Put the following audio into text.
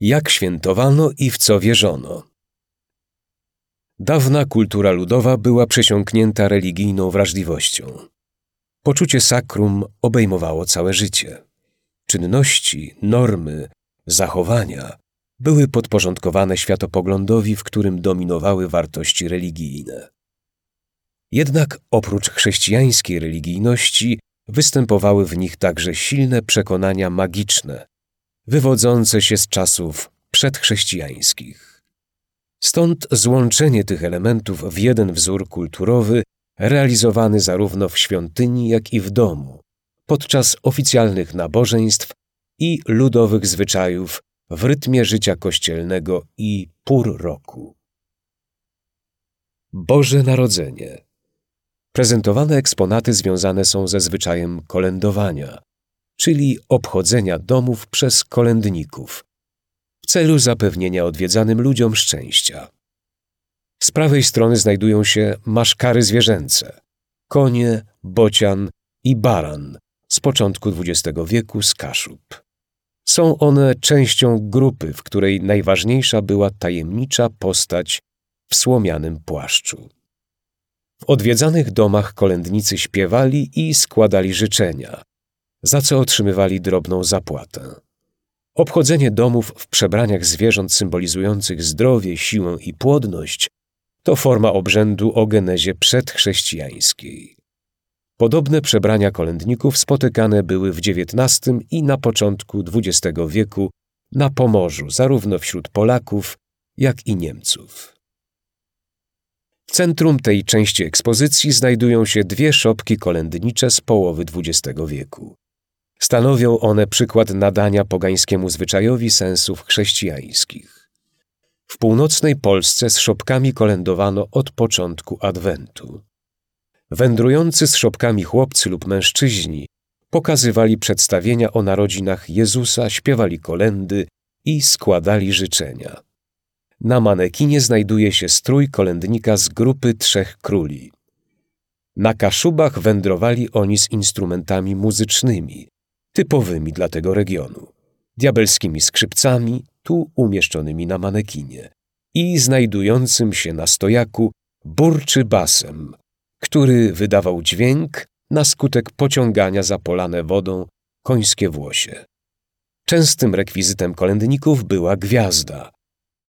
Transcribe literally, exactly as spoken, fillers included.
Jak świętowano i w co wierzono. Dawna kultura ludowa była przesiąknięta religijną wrażliwością. Poczucie sakrum obejmowało całe życie. Czynności, normy, zachowania były podporządkowane światopoglądowi, w którym dominowały wartości religijne. Jednak oprócz chrześcijańskiej religijności występowały w nich także silne przekonania magiczne, wywodzące się z czasów przedchrześcijańskich. Stąd złączenie tych elementów w jeden wzór kulturowy, realizowany zarówno w świątyni, jak i w domu, podczas oficjalnych nabożeństw i ludowych zwyczajów w rytmie życia kościelnego i pór roku. Boże Narodzenie. Prezentowane eksponaty związane są ze zwyczajem kolędowania, czyli obchodzenia domów przez kolędników, w celu zapewnienia odwiedzanym ludziom szczęścia. Z prawej strony znajdują się maszkary zwierzęce, konie, bocian i baran z początku dwudziestego wieku z Kaszub. Są one częścią grupy, w której najważniejsza była tajemnicza postać w słomianym płaszczu. W odwiedzanych domach kolędnicy śpiewali i składali życzenia, za co otrzymywali drobną zapłatę. Obchodzenie domów w przebraniach zwierząt symbolizujących zdrowie, siłę i płodność to forma obrzędu o genezie przedchrześcijańskiej. Podobne przebrania kolędników spotykane były w dziewiętnastym i na początku dwudziestego wieku na Pomorzu, zarówno wśród Polaków, jak i Niemców. W centrum tej części ekspozycji znajdują się dwie szopki kolędnicze z połowy dwudziestego wieku. Stanowią one przykład nadania pogańskiemu zwyczajowi sensów chrześcijańskich. W północnej Polsce z szopkami kolędowano od początku Adwentu. Wędrujący z szopkami chłopcy lub mężczyźni pokazywali przedstawienia o narodzinach Jezusa, śpiewali kolędy i składali życzenia. Na manekinie znajduje się strój kolędnika z grupy Trzech Króli. Na Kaszubach wędrowali oni z instrumentami muzycznymi, typowymi dla tego regionu, diabelskimi skrzypcami, tu umieszczonymi na manekinie, i znajdującym się na stojaku burczy basem, który wydawał dźwięk na skutek pociągania za polane wodą końskie włosie. Częstym rekwizytem kolędników była gwiazda,